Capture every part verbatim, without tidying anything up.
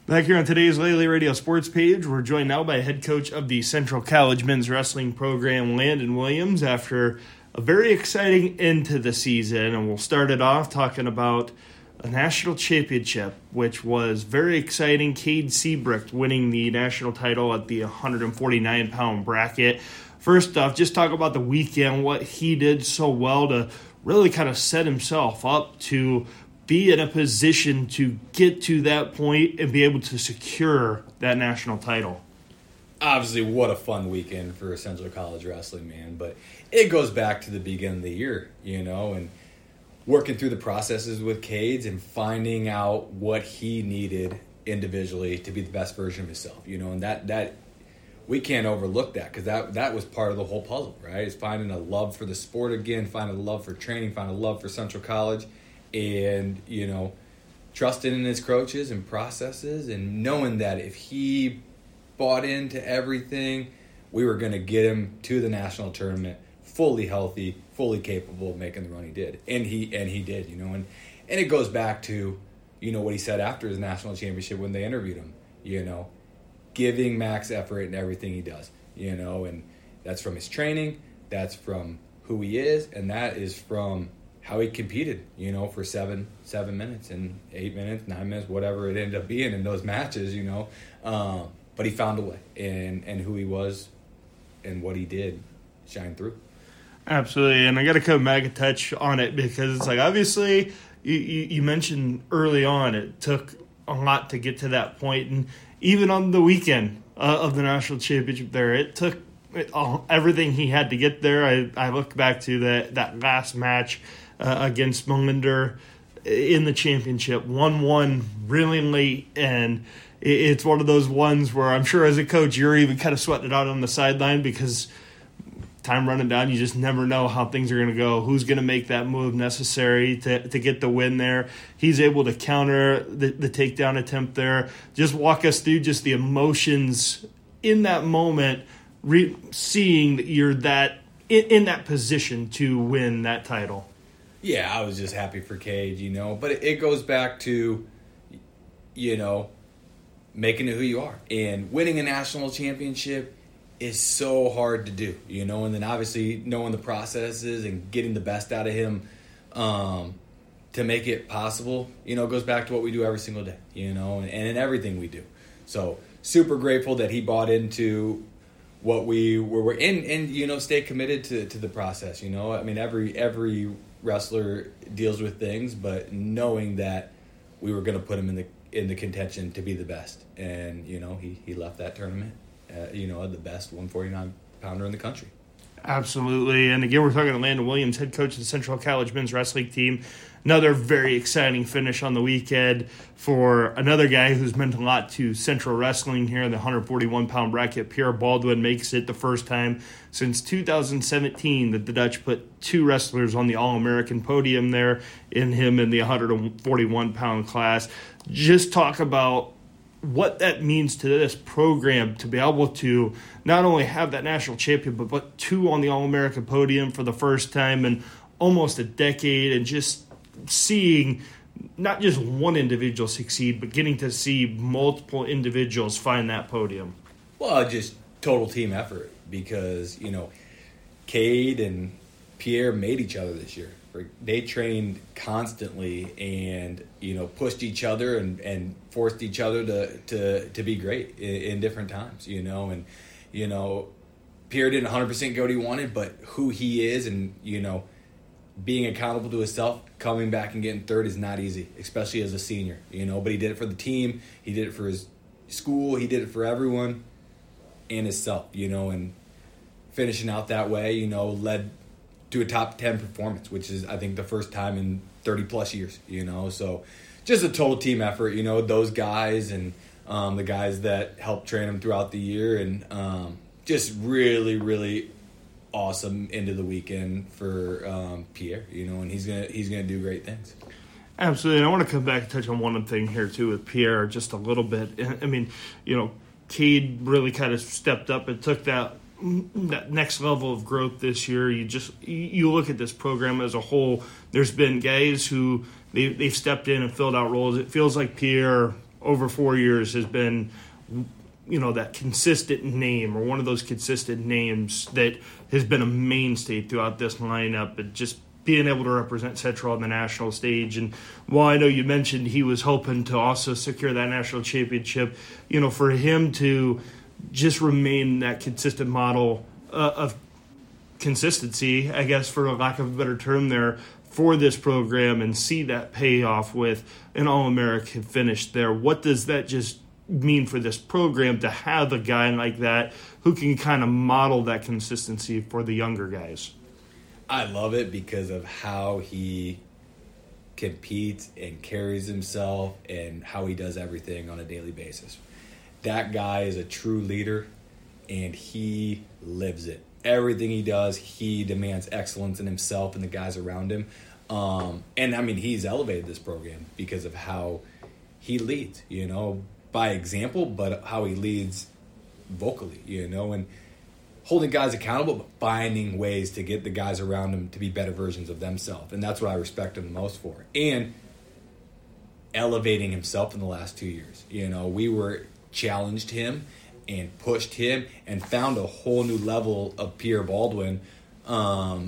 Back here on today's Lele Radio Sports page, we're joined now by head coach of the Central College men's wrestling program, Landon Williams, after a very exciting end to the season. And we'll start it off talking about a national championship, which was very exciting. Cade Seabrook winning the national title at the one forty-nine pound bracket. First off, just talk about the weekend, what he did so well to really kind of set himself up to be in a position to get to that point and be able to secure that national title. Obviously, what a fun weekend for Central College wrestling, man. But it goes back to the beginning of the year, you know, and working through the processes with Cades and finding out what he needed individually to be the best version of himself, you know, and that that we can't overlook that because that, that was part of the whole puzzle, right? It's finding a love for the sport again, finding a love for training, finding a love for Central College. And, you know, trusting in his coaches and processes and knowing that if he bought into everything, we were going to get him to the national tournament fully healthy, fully capable of making the run he did. And he and he did, you know. And, and it goes back to, you know, what he said after his national championship when they interviewed him, you know, giving max effort in everything he does, you know. And that's from his training, that's from who he is, and that is from how he competed, you know, for seven seven minutes and eight minutes, nine minutes, whatever it ended up being in those matches, you know. Um, but he found a way, and, and who he was and what he did shine through. Absolutely, and I got to come back and touch on it because it's like, obviously, you, you, you mentioned early on it took a lot to get to that point, and even on the weekend uh, of the national championship there, it took it, all, everything he had to get there. I, I look back to that, that last match Uh, against Mungender in the championship, one one really late, and it's one of those ones where I'm sure as a coach you're even kind of sweating it out on the sideline because time running down, you just never know how things are going to go, who's going to make that move necessary to, to get the win there. He's able to counter the, the takedown attempt there. Just walk us through just the emotions in that moment, re- seeing that you're that in, in that position to win that title. Yeah, I was just happy for Cade, you know. But it goes back to, you know, making it who you are. And winning a national championship is so hard to do, you know. And then obviously knowing the processes and getting the best out of him um, to make it possible, you know, goes back to what we do every single day, you know, and, and in everything we do. So super grateful that he bought into what we were in and, you know, stay committed to, to the process, you know. I mean, every every wrestler deals with things, but knowing that we were going to put him in the in the contention to be the best, and you know he, he left that tournament, uh, you know, the best one forty-nine pounder in the country. Absolutely, and again, we're talking to Landon Williams, head coach of the Central College men's wrestling team. Another very exciting finish on the weekend for another guy who's meant a lot to Central Wrestling here in the one forty-one pound bracket. Pierre Baldwin makes it the first time since two thousand seventeen that the Dutch put two wrestlers on the All-American podium there, in him in the one forty-one pound class. Just talk about what that means to this program to be able to not only have that national champion, but put two on the All-American podium for the first time in almost a decade, and just seeing not just one individual succeed, but getting to see multiple individuals find that podium. Well, just total team effort because, you know, Cade and Pierre made each other this year. They trained constantly and, you know, pushed each other and, and forced each other to, to, to be great in, in different times, you know. And, you know, Pierre didn't one hundred percent get what he wanted, but who he is and, you know, being accountable to himself, coming back and getting third is not easy, especially as a senior, you know. But he did it for the team. He did it for his school. He did it for everyone and himself, you know. And finishing out that way, you know, led to a top ten performance, which is, I think, the first time in thirty-plus years, you know. So just a total team effort, you know, those guys and um, the guys that helped train him throughout the year. And um, just really, really awesome end of the weekend for um, Pierre, you know, and he's gonna he's gonna do great things. Absolutely, and I want to come back and touch on one thing here too with Pierre just a little bit. I mean, you know, Cade really kind of stepped up and took that that next level of growth this year. You just you look at this program as a whole. There's been guys who they they've stepped in and filled out roles. It feels like Pierre over four years has been, you know, that consistent name or one of those consistent names that has been a mainstay throughout this lineup, and just being able to represent Central on the national stage. And while I know you mentioned he was hoping to also secure that national championship, you know, for him to just remain that consistent model uh, of consistency, I guess, for a lack of a better term there, for this program, and see that payoff with an All-American finish there. What does that just mean for this program to have a guy like that who can kind of model that consistency for the younger guys? I love it because of how he competes and carries himself and how he does everything on a daily basis. That guy is a true leader, and he lives it. Everything he does, he demands excellence in himself and the guys around him. Um, and, I mean, he's elevated this program because of how he leads, you know, by example, but how he leads vocally, you know, and holding guys accountable, but finding ways to get the guys around him to be better versions of themselves. And that's what I respect him the most for. And elevating himself in the last two years. You know, we were challenged him and pushed him and found a whole new level of Pierre Baldwin um,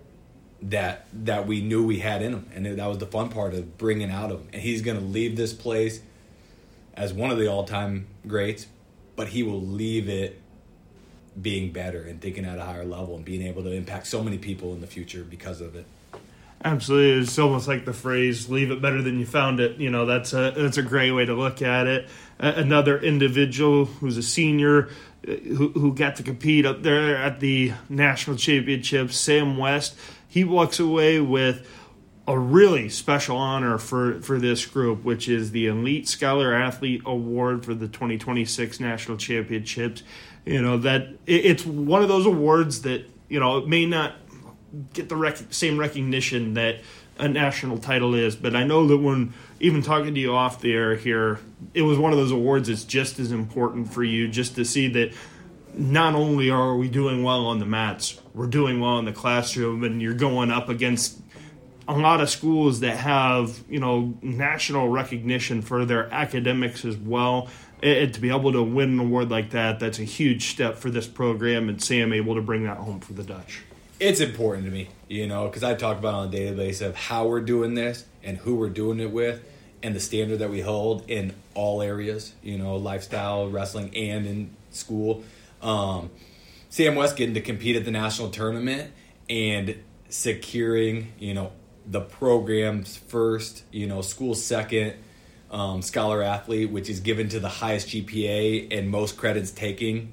that that we knew we had in him. And that was the fun part of bringing out of him. And he's going to leave this place as one of the all-time greats, but he will leave it being better and thinking at a higher level and being able to impact so many people in the future because of it. Absolutely. It's almost like the phrase, leave it better than you found it. You know, that's a, that's a great way to look at it. Uh, another individual who's a senior uh, who, who got to compete up there at the national championship, Sam West, he walks away with a really special honor for, for this group, which is the Elite Scholar Athlete Award for the twenty twenty-six National Championships. You know, that it, it's one of those awards that, you know, it may not get the rec- same recognition that a national title is, but I know that when even talking to you off the air here, it was one of those awards that's just as important for you, just to see that not only are we doing well on the mats, we're doing well in the classroom, and you're going up against a lot of schools that have, you know, national recognition for their academics as well. And to be able to win an award like that, that's a huge step for this program, and Sam able to bring that home for the Dutch. It's important to me, you know, because I talk about on a daily basis of how we're doing this and who we're doing it with and the standard that we hold in all areas, you know, lifestyle, wrestling, and in school. Um, Sam West getting to compete at the national tournament and securing, you know, the program's first, you know, school's second um, scholar athlete, which is given to the highest G P A and most credits taking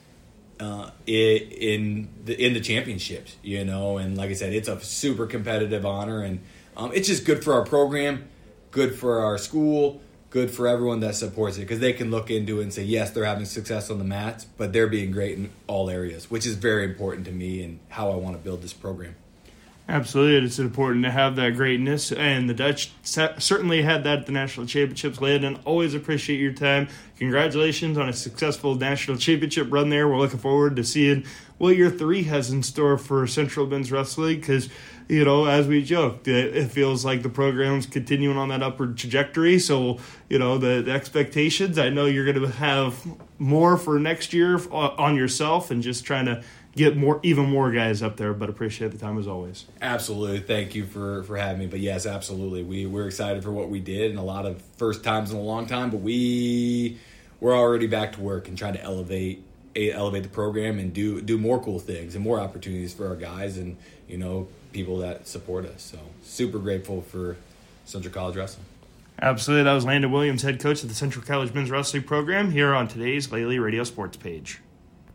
uh, in the in the championships, you know. And like I said, it's a super competitive honor, and um, it's just good for our program, good for our school, good for everyone that supports it, because they can look into it and say, yes, they're having success on the mats, but they're being great in all areas, which is very important to me and how I want to build this program. Absolutely, it's important to have that greatness, and the Dutch certainly had that at the national championships. Landon, always appreciate your time. Congratulations on a successful national championship run there. We're looking forward to seeing what year three has in store for Central Men's Wrestling, because, you know, as we joked, it feels like the program's continuing on that upward trajectory. So, you know, the, the expectations, I know you're going to have more for next year on yourself, and just trying to get more, even more guys up there, but appreciate the time as always. Absolutely. Thank you for, for having me. But yes, absolutely. We, we're excited for what we did, and a lot of first times in a long time, but we, we're already back to work and trying to elevate elevate the program and do do more cool things and more opportunities for our guys and, you know, people that support us. So super grateful for Central College Wrestling. Absolutely. That was Landon Williams, head coach of the Central College Men's Wrestling program, here on today's Lately Radio Sports page.